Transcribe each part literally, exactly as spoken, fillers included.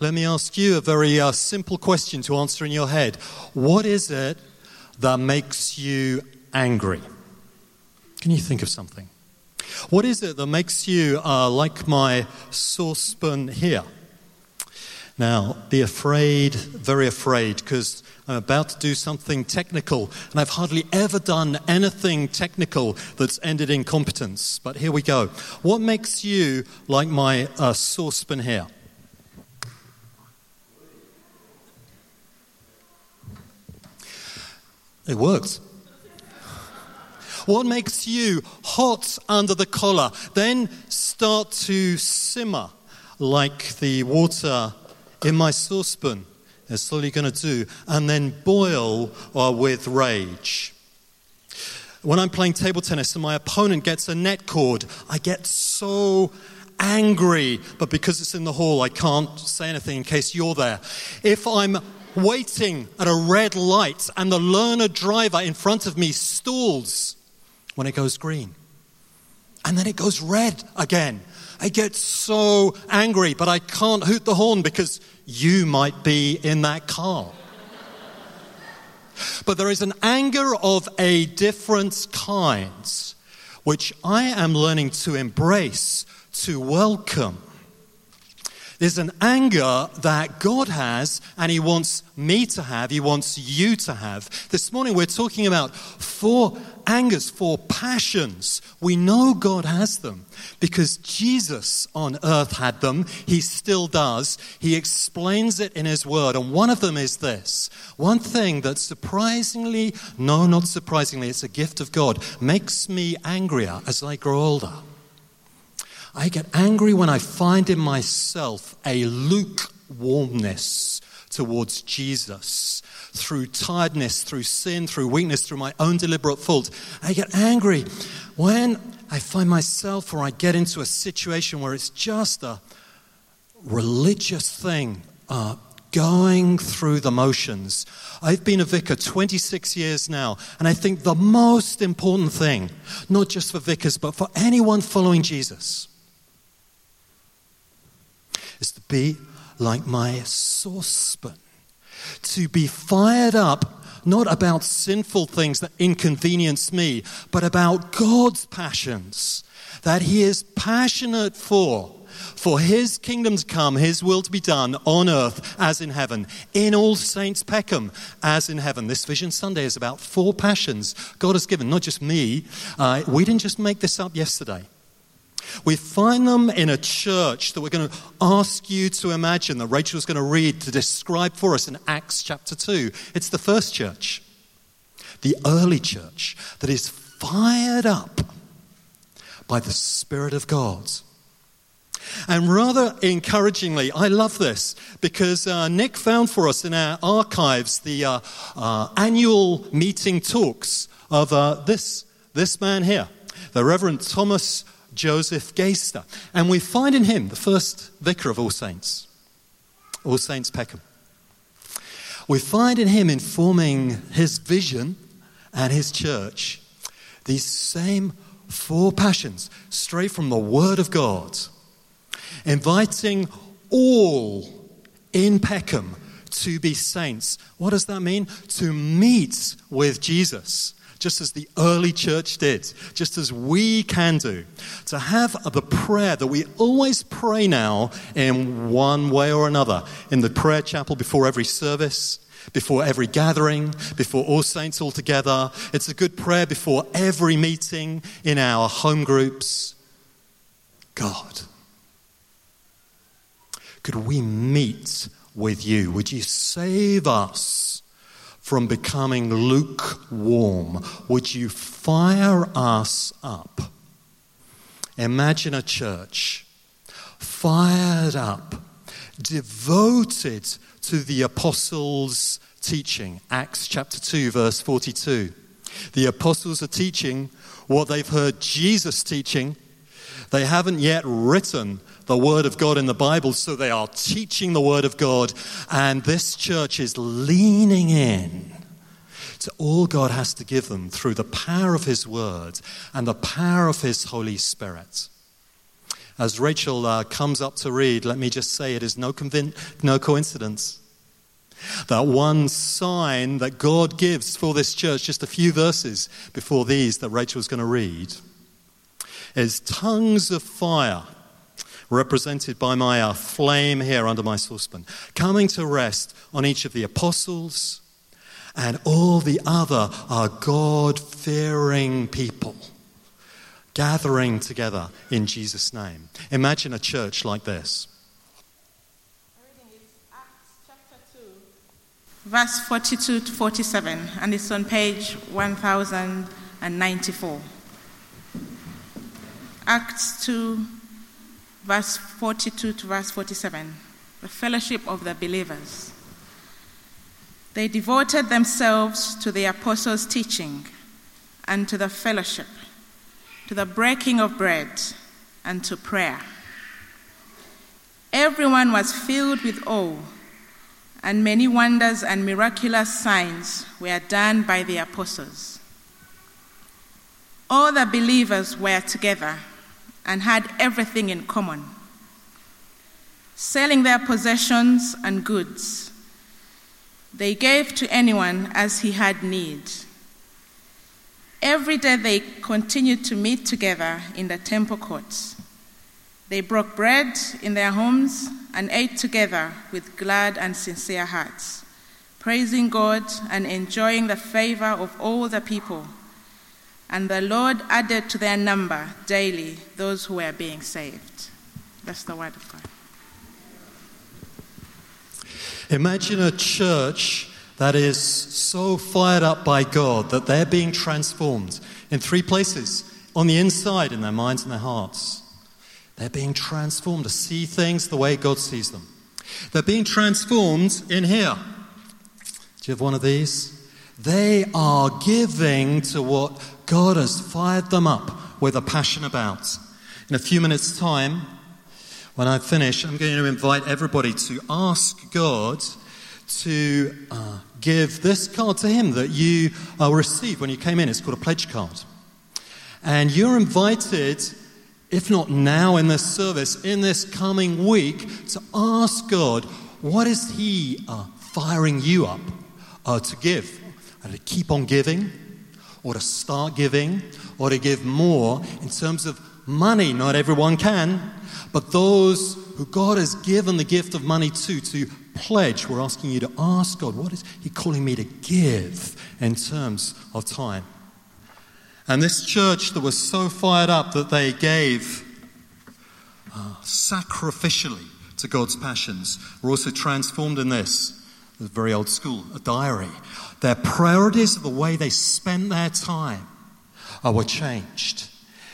let me ask you a very uh, simple question to answer in your head. What is it that makes you angry? Can you think of something? What is it that makes you uh, like my saucepan here? Now, be afraid, very afraid, because I'm about to do something technical, and I've hardly ever done anything technical that's ended in competence. But here we go. What makes you like my uh, saucepan here? It works. What makes you hot under the collar, then start to simmer like the water in my saucepan is slowly going to do, and then boil uh, with rage? When I'm playing table tennis and my opponent gets a net cord, I get so angry, but because it's in the hall, I can't say anything in case you're there. If I'm waiting at a red light and the learner driver in front of me stalls when it goes green, and then it goes red again, I get so angry, but I can't hoot the horn because you might be in that car. But there is an anger of a different kind, which I am learning to embrace, to welcome. There's an anger that God has, and He wants me to have, He wants you to have. This morning we're talking about four angers, four passions. We know God has them because Jesus on earth had them. He still does. He explains it in His Word, and one of them is this. One thing that surprisingly, no, not surprisingly, it's a gift of God, makes me angrier as I grow older. I get angry when I find in myself a lukewarmness towards Jesus through tiredness, through sin, through weakness, through my own deliberate fault. I get angry when I find myself or I get into a situation where it's just a religious thing, uh, going through the motions. I've been a vicar twenty-six years now, and I think the most important thing, not just for vicars, but for anyone following Jesus, is to be like my saucepan, to be fired up, not about sinful things that inconvenience me, but about God's passions, that He is passionate for, for His kingdom to come, His will to be done on earth as in heaven, in All Saints Peckham as in heaven. This Vision Sunday is about four passions God has given, not just me. Uh, we didn't just make this up yesterday. We find them in a church that we're going to ask you to imagine, that Rachel's going to read to describe for us in Acts chapter two. It's the first church, the early church, that is fired up by the Spirit of God. And rather encouragingly, I love this because uh, Nick found for us in our archives the uh, uh, annual meeting talks of uh, this, this man here, the Reverend Thomas Joseph Gaister. And we find in him the first vicar of All Saints, All Saints Peckham. We find in him informing his vision and his church these same four passions straight from the Word of God, inviting all in Peckham to be saints. What does that mean? To meet with Jesus, just as the early church did, just as we can do. To have the prayer that we always pray now in one way or another, in the prayer chapel before every service, before every gathering, before all saints all together. It's a good prayer before every meeting in our home groups. God, could we meet with you? Would you save us from becoming lukewarm? Would you fire us up? Imagine a church fired up, devoted to the apostles' teaching. Acts chapter two, verse forty-two. The apostles are teaching what they've heard Jesus teaching. They haven't yet written the Word of God in the Bible, so they are teaching the Word of God, and this church is leaning in to all God has to give them through the power of His Word and the power of His Holy Spirit. As Rachel uh, comes up to read, let me just say it is no, convin- no coincidence that one sign that God gives for this church, just a few verses before these that Rachel's going to read, is tongues of fire, represented by my uh, flame here under my saucepan, coming to rest on each of the apostles and all the other uh, God-fearing people gathering together in Jesus' name. Imagine a church like this. Verse forty-two to forty-seven, and it's on page one thousand ninety-four. Acts two, verse forty-two to verse forty-seven. The fellowship of the believers. They devoted themselves to the apostles' teaching and to the fellowship, to the breaking of bread and to prayer. Everyone was filled with awe, and many wonders and miraculous signs were done by the apostles. All the believers were together and had everything in common. Selling their possessions and goods, they gave to anyone as he had need. Every day they continued to meet together in the temple courts. They broke bread in their homes and ate together with glad and sincere hearts, praising God and enjoying the favor of all the people. And the Lord added to their number daily those who were being saved. That's the word of God. Imagine a church that is so fired up by God that they're being transformed in three places. On the inside, in their minds and their hearts. They're being transformed to see things the way God sees them. They're being transformed in here. Do you have one of these? They are giving to what God has fired them up with a passion about. In a few minutes' time, when I finish, I'm going to invite everybody to ask God to uh, give this card to him that you uh, received when you came in. It's called a pledge card. And you're invited, if not now in this service, in this coming week, to ask God, what is he uh, firing you up uh, to give? And to keep on giving, or to start giving, or to give more in terms of money. Not everyone can, but those who God has given the gift of money to, to pledge. We're asking you to ask God, what is he calling me to give in terms of time? And this church that was so fired up that they gave uh, sacrificially to God's passions were also transformed in this. It was very old school, a diary. Their priorities, the way they spent their time, uh, were changed.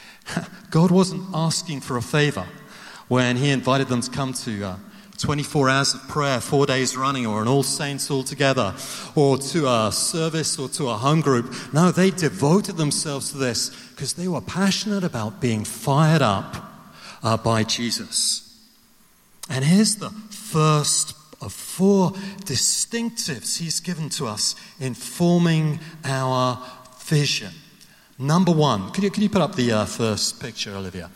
God wasn't asking for a favor when he invited them to come to uh, twenty-four hours of prayer, four days running, or an All Saints all together, or to a service or to a home group. No, they devoted themselves to this because they were passionate about being fired up uh, by Jesus. And here's the first of four distinctives he's given to us in forming our vision. Number one, can you, can you put up the uh, first picture, Olivia?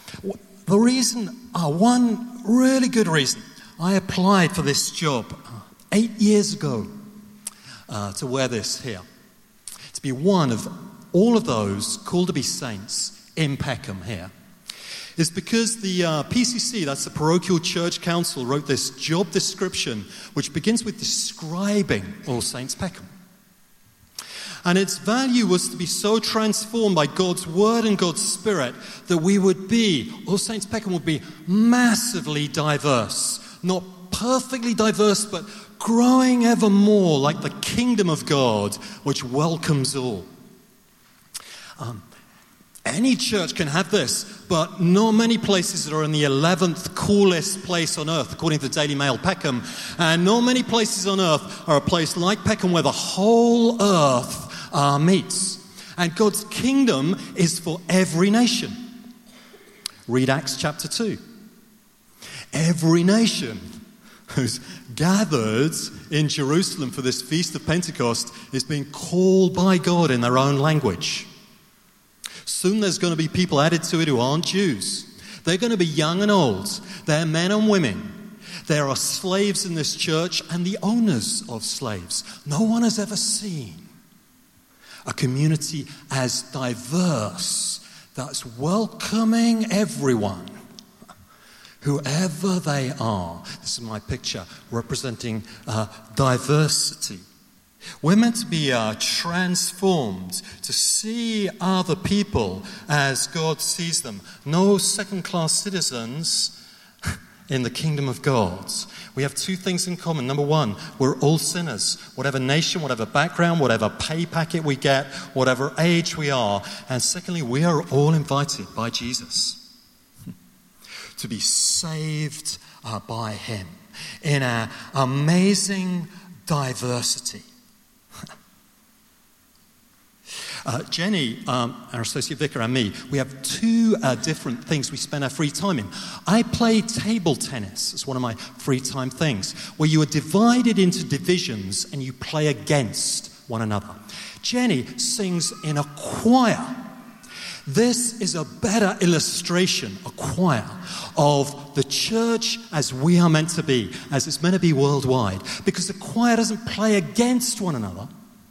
The reason, uh, one really good reason, I applied for this job eight years ago uh, to wear this here. To be one of all of those called to be saints in Peckham here. Is because the uh, P C C, that's the Parochial Church Council, wrote this job description which begins with describing All Saints Peckham. And its value was to be so transformed by God's Word and God's Spirit that we would be, All Saints Peckham would be massively diverse. Not perfectly diverse, but growing ever more like the kingdom of God, which welcomes all. Um, any church can have this, but not many places that are in the eleventh coolest place on earth, according to the Daily Mail, Peckham. And not many places on earth are a place like Peckham where the whole earth uh, meets. And God's kingdom is for every nation. Read Acts chapter two. Every nation who's gathered in Jerusalem for this Feast of Pentecost is being called by God in their own language. Soon there's going to be people added to it who aren't Jews. They're going to be young and old. They're men and women. There are slaves in this church and the owners of slaves. No one has ever seen a community as diverse that's welcoming everyone, whoever they are. This is my picture representing uh, diversity. We're meant to be uh, transformed to see other people as God sees them. No second-class citizens in the kingdom of God. We have two things in common. Number one, we're all sinners. Whatever nation, whatever background, whatever pay packet we get, whatever age we are. And secondly, we are all invited by Jesus to be saved uh, by him in an amazing diversity. Uh, Jenny, um, our associate vicar, and me, we have two uh, different things we spend our free time in. I play table tennis. It's one of my free time things, where you are divided into divisions and you play against one another. Jenny sings in a choir. This is a better illustration, a choir, of the church as we are meant to be, as it's meant to be worldwide, because the choir doesn't play against one another.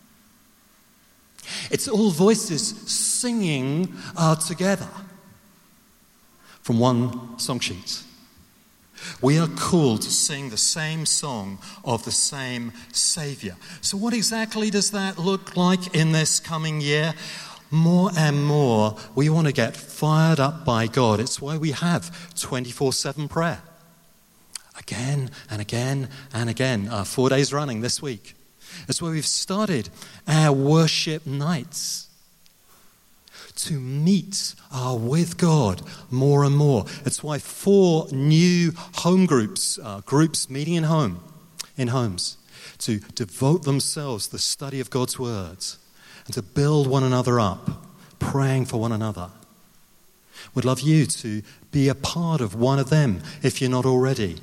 It's all voices singing uh, together from one song sheet. We are called to sing the same song of the same Saviour. So what exactly does that look like in this coming year? More and more, we want to get fired up by God. It's why we have twenty-four seven prayer. Again and again and again, uh, four days running this week. It's where we've started our worship nights to meet uh, with God more and more. It's why four new home groups, uh, groups meeting in home, in homes, to devote themselves to the study of God's words and to build one another up, praying for one another. We'd love you to be a part of one of them if you're not already.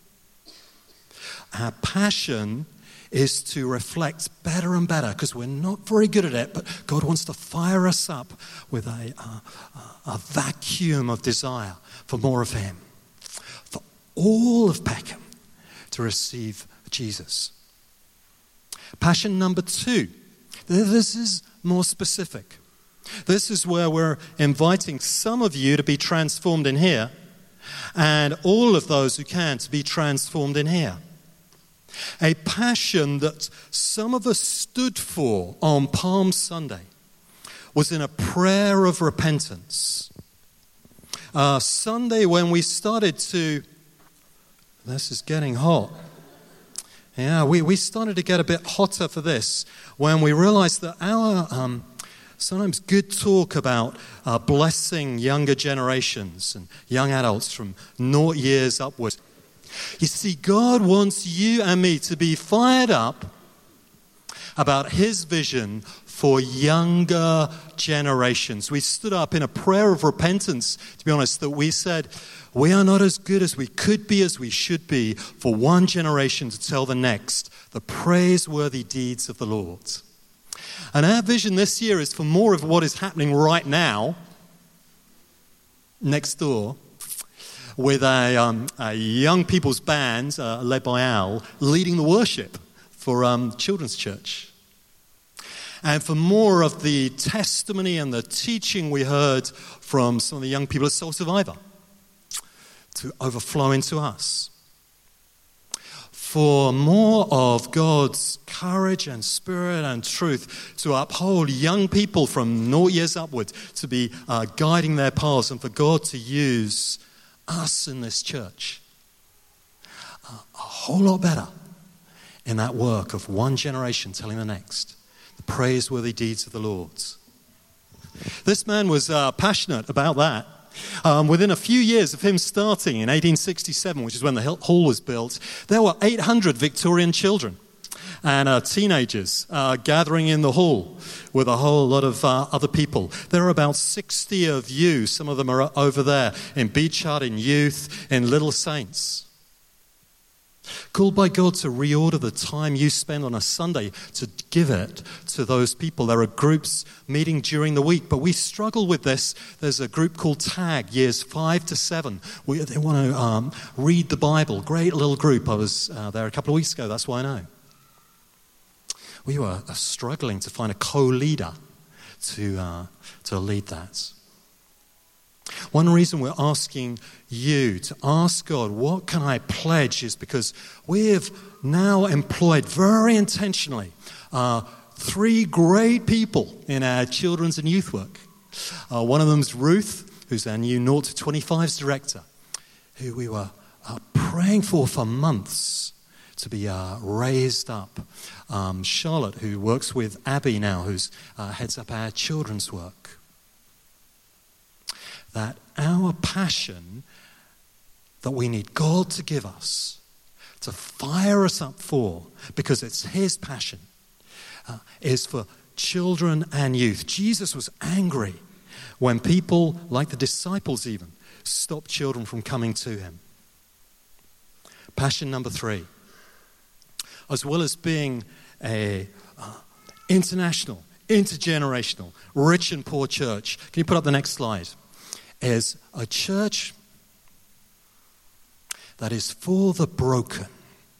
Our passion is to reflect better and better, because we're not very good at it, but God wants to fire us up with a, a, a vacuum of desire for more of him, for all of Peckham to receive Jesus. Passion number two, this is more specific. This is where we're inviting some of you to be transformed in here, and all of those who can to be transformed in here. A passion that some of us stood for on Palm Sunday was in a prayer of repentance. Uh, Sunday when we started to, this is getting hot. Yeah, we, we started to get a bit hotter for this when we realized that our um, sometimes good talk about uh, blessing younger generations and young adults from naught years upwards. You see, God wants you and me to be fired up about his vision for younger generations. We stood up in a prayer of repentance, to be honest, that we said, we are not as good as we could be, as we should be, for one generation to tell the next the praiseworthy deeds of the Lord. And our vision this year is for more of what is happening right now, next door, with a, um, a young people's band uh, led by Al leading the worship for um, Children's Church. And for more of the testimony and the teaching we heard from some of the young people at Soul Survivor to overflow into us. For more of God's courage and spirit and truth to uphold young people from naught years upward to be uh, guiding their paths, and for God to use us in this church uh, a whole lot better in that work of one generation telling the next the praiseworthy deeds of the Lord. This man was uh, passionate about that. Um, within a few years of him starting in eighteen sixty-seven, which is when the hall was built, there were eight hundred Victorian children and uh, teenagers uh, gathering in the hall with a whole lot of uh, other people. There are about sixty of you. Some of them are over there in Beach Hut, in Youth, in Little Saints. called by God to reorder the time you spend on a Sunday to give it to those people. There are groups meeting during the week, but we struggle with this. There's a group called TAG, years five to seven. We, they want to um, read the Bible. Great little group. I was uh, there a couple of weeks ago. That's why I know. We were uh, struggling to find a co-leader to uh, to lead that. One reason we're asking you to ask God, what can I pledge, is because we have now employed very intentionally uh, three great people in our children's and youth work. Uh, one of them's Ruth, who's our new zero to twenty-fives director, who we were uh, praying for for months to be uh, raised up. Um, Charlotte, who works with Abby now, who's uh, heads up our children's work. That our passion that we need God to give us, to fire us up for, because it's his passion, uh, is for children and youth. Jesus was angry when people, like the disciples even, stopped children from coming to him. Passion number three, as well as being a uh, international, intergenerational, rich and poor church. Can you put up the next slide? Is a church that is for the broken.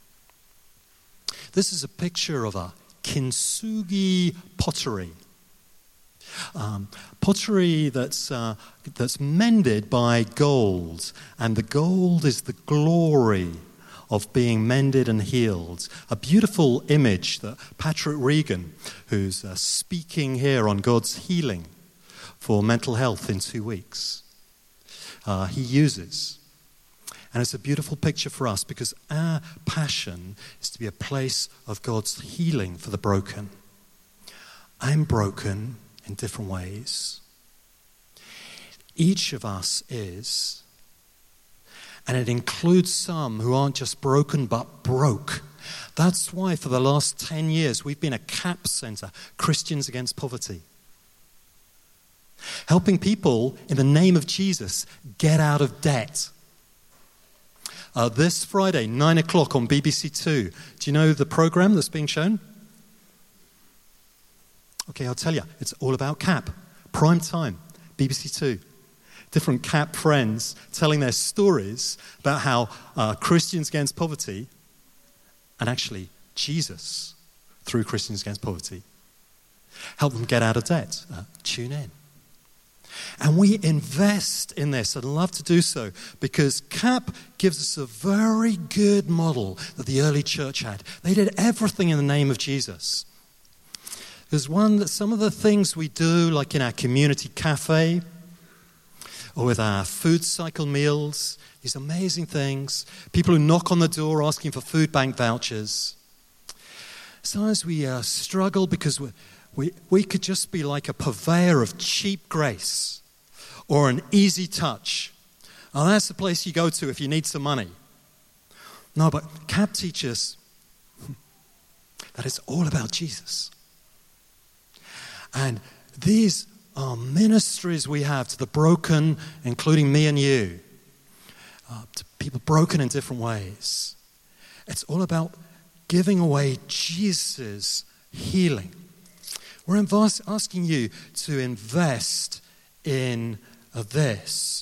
This is a picture of a kintsugi pottery. Um, pottery that's uh, that's mended by gold, and the gold is the glory of being mended and healed. A beautiful image that Patrick Regan, who's uh, speaking here on God's healing for mental health in two weeks, uh, he uses. And it's a beautiful picture for us because our passion is to be a place of God's healing for the broken. I'm broken in different ways. Each of us is. And it includes some who aren't just broken but broke. That's why for the last ten years we've been a CAP centre, Christians Against Poverty. Helping people in the name of Jesus get out of debt. Uh, this Friday, nine o'clock on B B C Two. Do you know the programme that's being shown? Okay, I'll tell you. It's all about CAP. Prime time, B B C Two. Different CAP friends telling their stories about how uh, Christians Against Poverty, and actually Jesus, through Christians Against Poverty, help them get out of debt. Uh, tune in. And we invest in this and love to do so because CAP gives us a very good model that the early church had. They did everything in the name of Jesus. There's one that some of the things we do, like in our community cafe or with our food cycle meals, these amazing things, people who knock on the door asking for food bank vouchers. Sometimes we uh, struggle because we We, we could just be like a purveyor of cheap grace or an easy touch. Oh, that's the place you go to if you need some money. No, but CAP teaches that it's all about Jesus. And these are ministries we have to the broken, including me and you, uh, to people broken in different ways. It's all about giving away Jesus' healing. We're invest, asking you to invest in uh, this.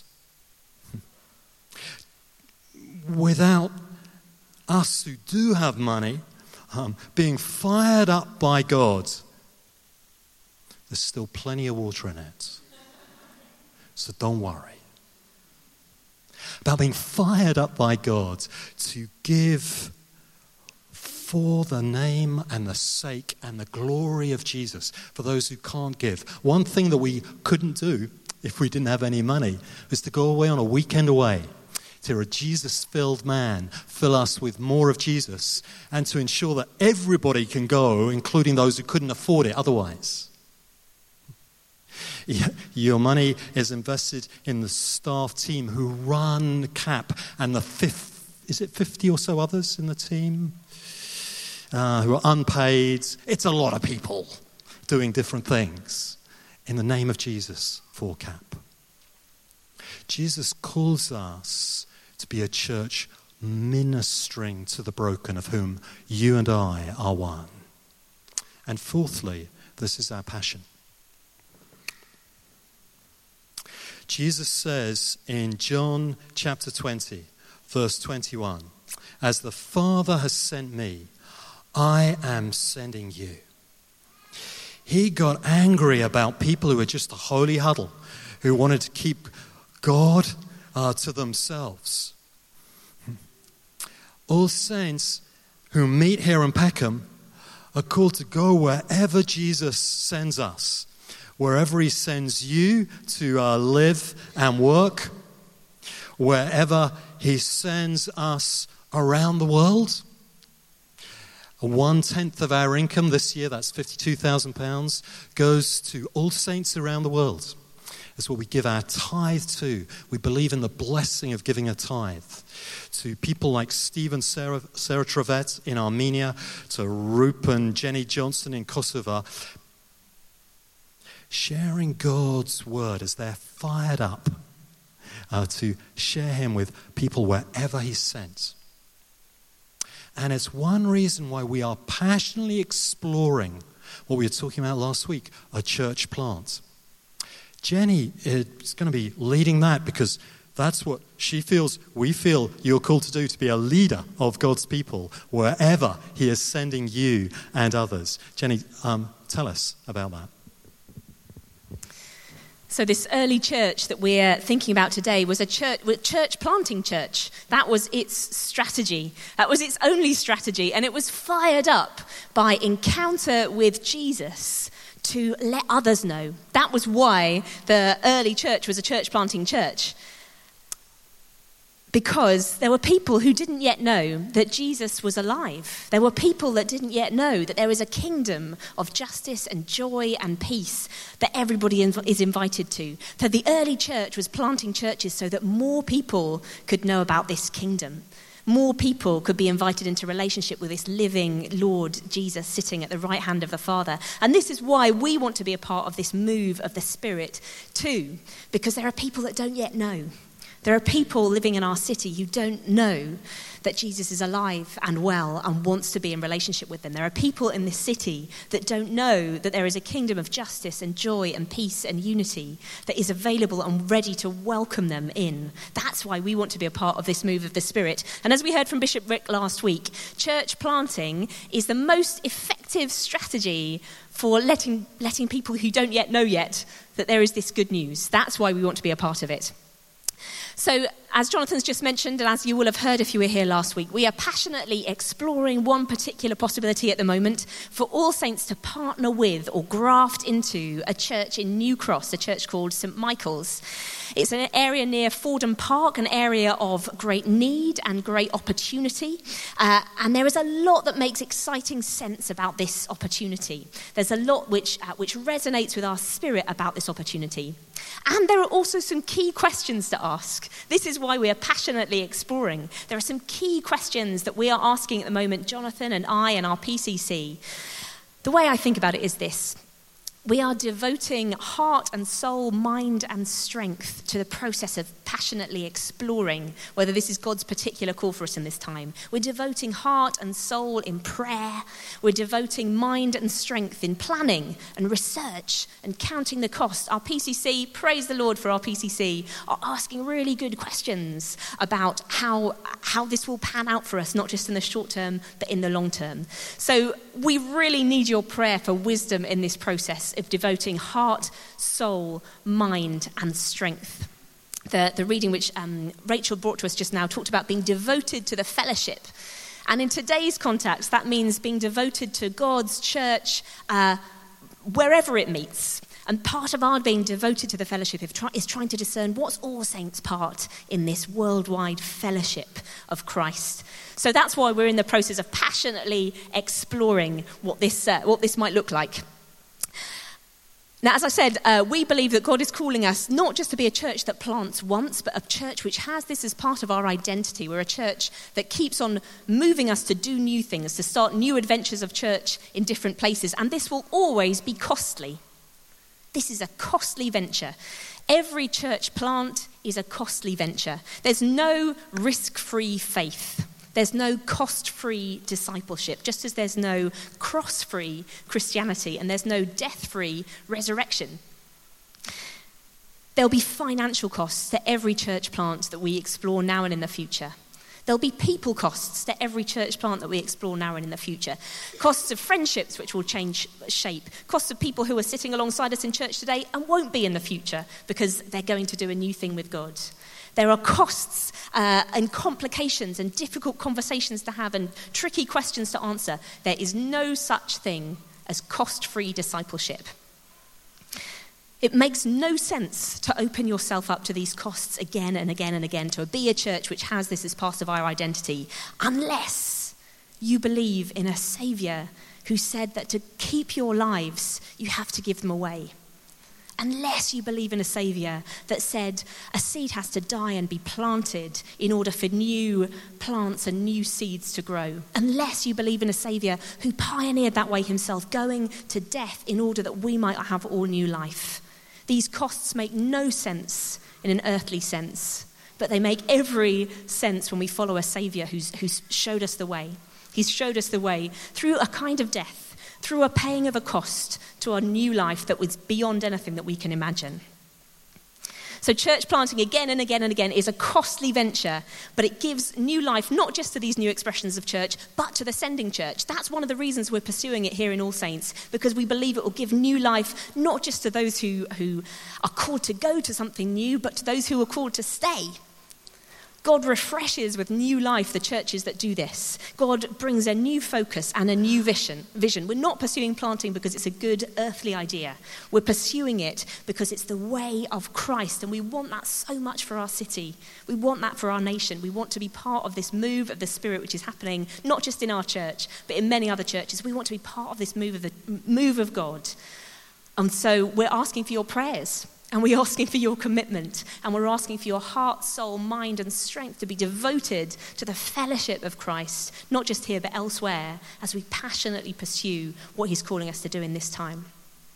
Without us who do have money um, being fired up by God, there's still plenty of water in it. So don't worry. About being fired up by God to give for the name and the sake and the glory of Jesus for those who can't give. One thing that we couldn't do if we didn't have any money was to go away on a weekend away, to hear a Jesus-filled man fill us with more of Jesus and to ensure that everybody can go, including those who couldn't afford it otherwise. Your money is invested in the staff team who run CAP and the fifth, is it fifty or so others in the team? Uh, who are unpaid. It's a lot of people doing different things in the name of Jesus for CAP. Jesus calls us to be a church ministering to the broken, of whom you and I are one. And fourthly, this is our passion. Jesus says in John chapter twenty, verse twenty-one, "As the Father has sent me, I am sending you." He got angry about people who were just a holy huddle, who wanted to keep God uh, to themselves. All saints who meet here in Peckham are called to go wherever Jesus sends us. Wherever he sends you to uh, live and work, wherever he sends us around the world. One-tenth of our income this year, that's fifty-two thousand pounds, goes to all saints around the world. It's what we give our tithe to. We believe in the blessing of giving a tithe to people like Steve and Sarah, Sarah Trevette in Armenia, to Rup and Jenny Johnson in Kosovo, sharing God's word as they're fired up uh, to share him with people wherever he's sent. And it's one reason why we are passionately exploring what we were talking about last week, a church plant. Jenny is going to be leading that because that's what she feels, we feel you're called to do, to be a leader of God's people wherever he is sending you and others. Jenny, um, tell us about that. So this early church that we're thinking about today was a church, church planting church. That was its strategy. That was its only strategy. And it was fired up by encounter with Jesus to let others know. That was why the early church was a church planting church. Because there were people who didn't yet know that Jesus was alive. There were people that didn't yet know that there is a kingdom of justice and joy and peace that everybody is invited to. So the early church was planting churches so that more people could know about this kingdom. More people could be invited into relationship with this living Lord Jesus sitting at the right hand of the Father. And this is why we want to be a part of this move of the Spirit too. Because there are people that don't yet know. There are people living in our city who don't know that Jesus is alive and well and wants to be in relationship with them. There are people in this city that don't know that there is a kingdom of justice and joy and peace and unity that is available and ready to welcome them in. That's why we want to be a part of this move of the Spirit. And as we heard from Bishop Rick last week, church planting is the most effective strategy for letting, letting people who don't yet know yet that there is this good news. That's why we want to be a part of it. So, as Jonathan's just mentioned, and as you will have heard if you were here last week, we are passionately exploring one particular possibility at the moment for All Saints to partner with or graft into a church in New Cross, a church called Saint Michael's. It's an area near Fordham Park, an area of great need and great opportunity. Uh, and there is a lot that makes exciting sense about this opportunity. There's a lot which, uh, which resonates with our spirit about this opportunity. And there are also some key questions to ask. This is why we are passionately exploring. There are some key questions that we are asking at the moment, Jonathan and I and our P C C. The way I think about it is this. We are devoting heart and soul, mind and strength to the process of passionately exploring whether this is God's particular call for us in this time. We're devoting heart and soul in prayer. We're devoting mind and strength in planning and research and counting the cost. Our P C C, praise the Lord for our P C C, are asking really good questions about how, how this will pan out for us, not just in the short term, but in the long term. So we really need your prayer for wisdom in this process of devoting heart, soul, mind, and strength. The, the reading which um, Rachel brought to us just now talked about being devoted to the fellowship. And in today's context, that means being devoted to God's church uh, wherever it meets. And part of our being devoted to the fellowship is trying to discern what's All Saints' part in this worldwide fellowship of Christ. So that's why we're in the process of passionately exploring what this, uh, what this might look like. Now, as I said, uh, we believe that God is calling us not just to be a church that plants once, but a church which has this as part of our identity. We're a church that keeps on moving us to do new things, to start new adventures of church in different places. And this will always be costly. This is a costly venture. Every church plant is a costly venture. There's no risk-free faith. There's no cost-free discipleship, just as there's no cross-free Christianity and there's no death-free resurrection. There'll be financial costs to every church plant that we explore now and in the future. There'll be people costs to every church plant that we explore now and in the future. Costs of friendships which will change shape. Costs of people who are sitting alongside us in church today and won't be in the future because they're going to do a new thing with God. There are costs uh, and complications and difficult conversations to have and tricky questions to answer. There is no such thing as cost-free discipleship. It makes no sense to open yourself up to these costs again and again and again, to be a church which has this as part of our identity, unless you believe in a Saviour who said that to keep your lives, you have to give them away. Unless you believe in a Saviour that said a seed has to die and be planted in order for new plants and new seeds to grow. Unless you believe in a Saviour who pioneered that way himself, going to death in order that we might have all new life. These costs make no sense in an earthly sense, but they make every sense when we follow a Saviour who's, who's showed us the way. He's showed us the way through a kind of death, through a paying of a cost to our new life that was beyond anything that we can imagine. So church planting again and again and again is a costly venture, but it gives new life not just to these new expressions of church, but to the sending church. That's one of the reasons we're pursuing it here in All Saints, because we believe it will give new life not just to those who, who are called to go to something new, but to those who are called to stay. God refreshes with new life the churches that do this. God brings a new focus and a new vision. Vision. We're not pursuing planting because it's a good earthly idea. We're pursuing it because it's the way of Christ, and we want that so much for our city. We want that for our nation. We want to be part of this move of the Spirit which is happening, not just in our church, but in many other churches. We want to be part of this move of the move of God. And so we're asking for your prayers. And we're asking for your commitment, and we're asking for your heart, soul, mind, and strength to be devoted to the fellowship of Christ, not just here, but elsewhere, as we passionately pursue what he's calling us to do in this time.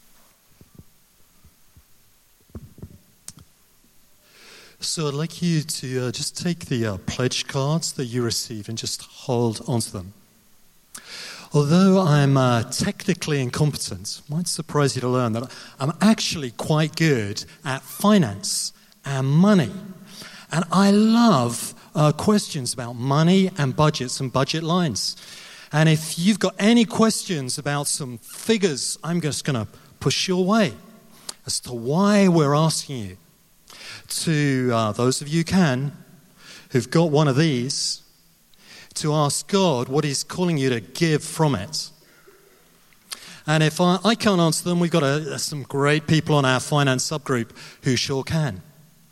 So I'd like you to uh, just take the uh, pledge cards that you received and just hold onto them. Although I'm uh, technically incompetent, it might surprise you to learn that I'm actually quite good at finance and money. And I love uh, questions about money and budgets and budget lines. And if you've got any questions about some figures, I'm just going to push your way as to why we're asking you. To uh, those of you who can, who've got one of these, to ask God what he's calling you to give from it. And if I, I can't answer them, we've got a, some great people on our finance subgroup who sure can.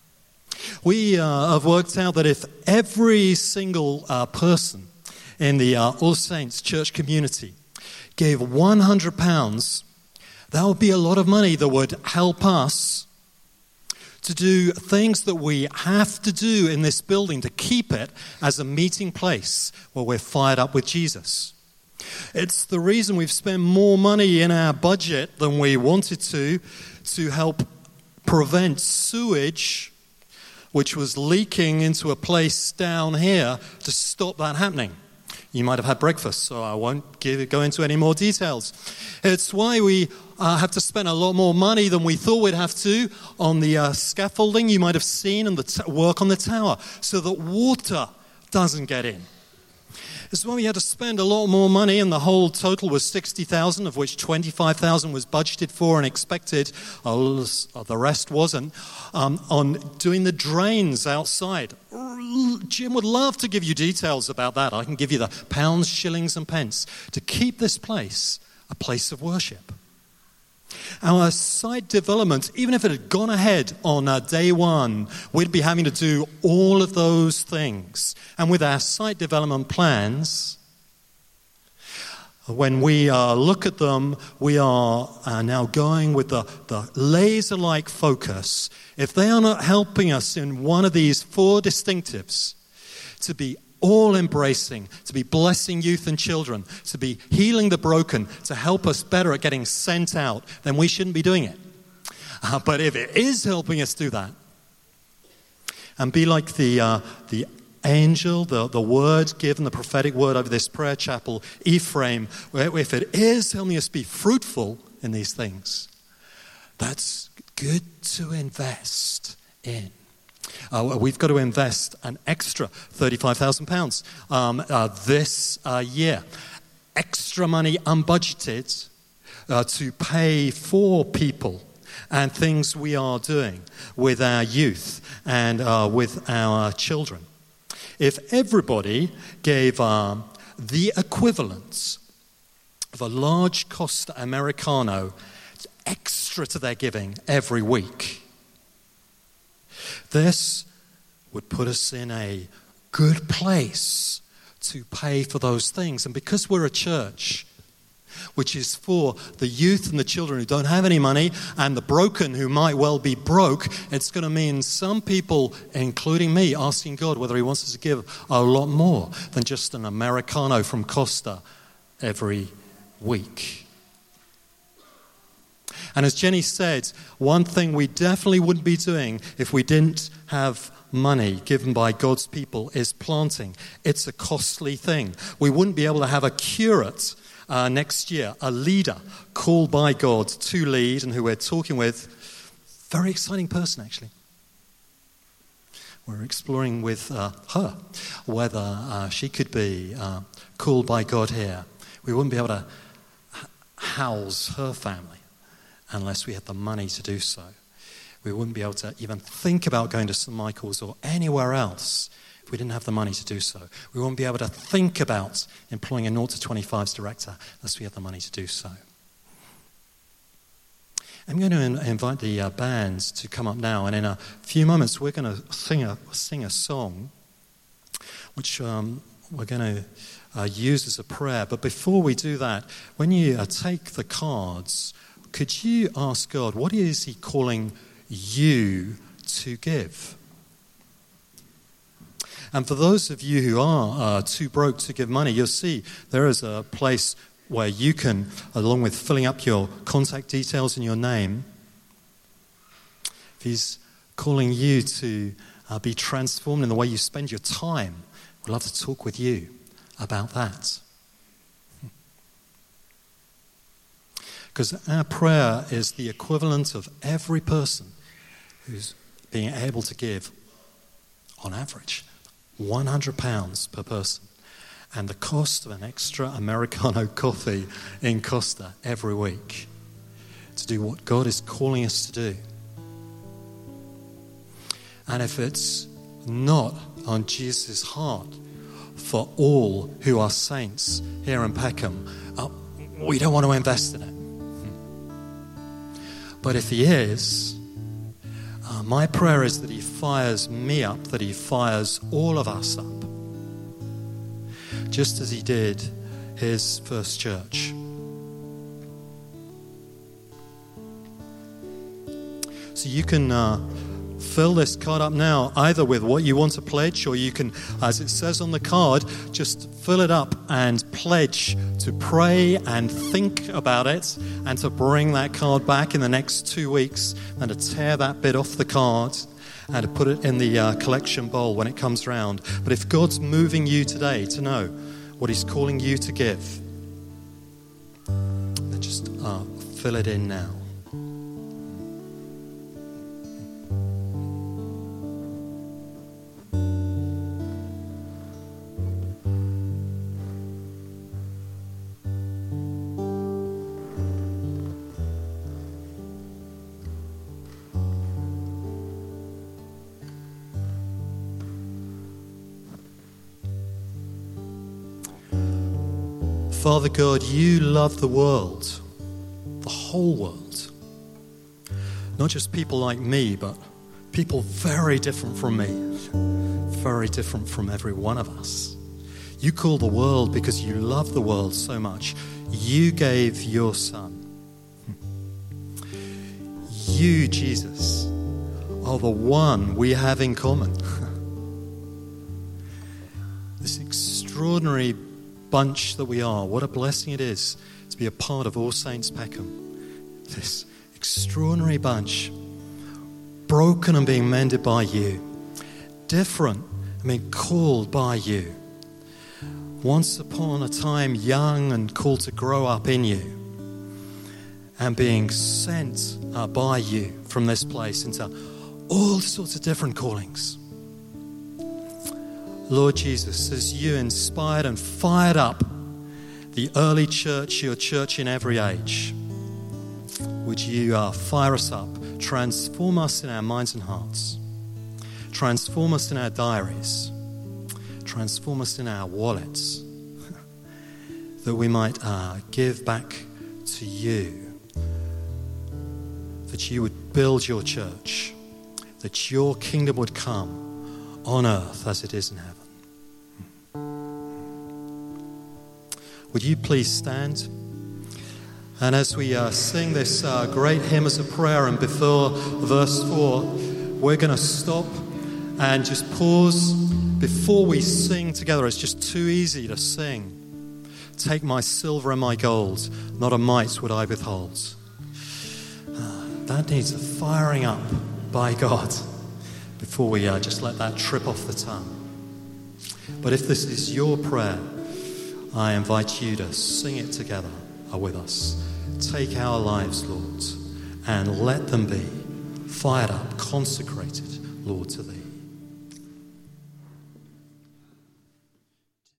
We uh, have worked out that if every single uh, person in the uh, All Saints church community gave one hundred pounds, that would be a lot of money that would help us to do things that we have to do in this building to keep it as a meeting place where we're fired up with Jesus. It's the reason we've spent more money in our budget than we wanted to, to help prevent sewage, which was leaking into a place down here, to stop that happening. You might have had breakfast, so I won't give, go into any more details. It's why we uh, have to spend a lot more money than we thought we'd have to on the uh, scaffolding you might have seen and the t- work on the tower, so that water doesn't get in. It's why we had to spend a lot more money, and the whole total was sixty thousand dollars, of which twenty-five thousand dollars was budgeted for and expected, uh, the rest wasn't, um, on doing the drains outside. Jim would love to give you details about that. I can give you the pounds, shillings, and pence to keep this place a place of worship. Our site development, even if it had gone ahead on uh, day one, we'd be having to do all of those things. And with our site development plans, when we uh, look at them, we are uh, now going with the, the laser-like focus. If they are not helping us in one of these four distinctives, to be all-embracing, to be blessing youth and children, to be healing the broken, to help us better at getting sent out, then we shouldn't be doing it. Uh, but if it is helping us do that, and be like the uh, the angel, the, the word given, the prophetic word over this prayer chapel, Ephraim, where if it is helping us be fruitful in these things, that's good to invest in. Uh, we've got to invest an extra thirty-five thousand pounds um, uh, this uh, year. Extra money unbudgeted uh, to pay for people and things we are doing with our youth and uh, with our children. If everybody gave um, the equivalent of a large Costa Americano extra to their giving every week, this would put us in a good place to pay for those things. And because we're a church which is for the youth and the children who don't have any money and the broken who might well be broke, it's going to mean some people, including me, asking God whether he wants us to give a lot more than just an Americano from Costa every week. And as Jenny said, one thing we definitely wouldn't be doing if we didn't have money given by God's people is planting. It's a costly thing. We wouldn't be able to have a curate uh, next year, a leader called by God to lead and who we're talking with. Very exciting person, actually. We're exploring with uh, her whether uh, she could be uh, called by God here. We wouldn't be able to house her family unless we had the money to do so. We wouldn't be able to even think about going to Saint Michael's or anywhere else if we didn't have the money to do so. We wouldn't be able to think about employing a zero to twenty-fives director unless we had the money to do so. I'm going to in- invite the uh, band to come up now, and in a few moments we're going to sing a, sing a song which um, we're going to uh, use as a prayer. But before we do that, when you uh, take the cards, could you ask God, what is he calling you to give? And for those of you who are uh, too broke to give money, you'll see there is a place where you can, along with filling up your contact details and your name, if he's calling you to uh, be transformed in the way you spend your time, we'd love to talk with you about that. Because our prayer is the equivalent of every person who's being able to give, on average, one hundred pounds per person. And the cost of an extra Americano coffee in Costa every week to do what God is calling us to do. And if it's not on Jesus' heart for all who are saints here in Peckham, uh, we don't want to invest in it. But if he is, uh, my prayer is that he fires me up, that he fires all of us up, just as he did his first church. So you can uh, fill this card up now, either with what you want to pledge, or you can, as it says on the card, just fill it up and pledge to pray and think about it, and to bring that card back in the next two weeks and to tear that bit off the card and to put it in the uh, collection bowl when it comes round. But if God's moving you today to know what he's calling you to give, then just uh, fill it in now. Father God, you love the world, the whole world. Not just people like me, but people very different from me, very different from every one of us. You call the world because you love the world so much. You gave your Son. You, Jesus, are the one we have in common. This extraordinary bunch that we are. What a blessing it is to be a part of All Saints Peckham. This extraordinary bunch, broken and being mended by you, different and being called by you. Once upon a time, young and called to grow up in you, and being sent uh, by you from this place into all sorts of different callings. Lord Jesus, as you inspired and fired up the early church, your church in every age, would you uh, fire us up, transform us in our minds and hearts, transform us in our diaries, transform us in our wallets, that we might uh, give back to you, that you would build your church, that your kingdom would come on earth as it is in heaven. Would you please stand? And as we uh, sing this uh, great hymn as a prayer, and before verse four, we're going to stop and just pause before we sing together. It's just too easy to sing. Take my silver and my gold, not a mite would I withhold. Uh, that needs a firing up by God before we uh, just let that trip off the tongue. But if this is your prayer, I invite you to sing it together with us. Take our lives, Lord, and let them be fired up, consecrated, Lord, to thee.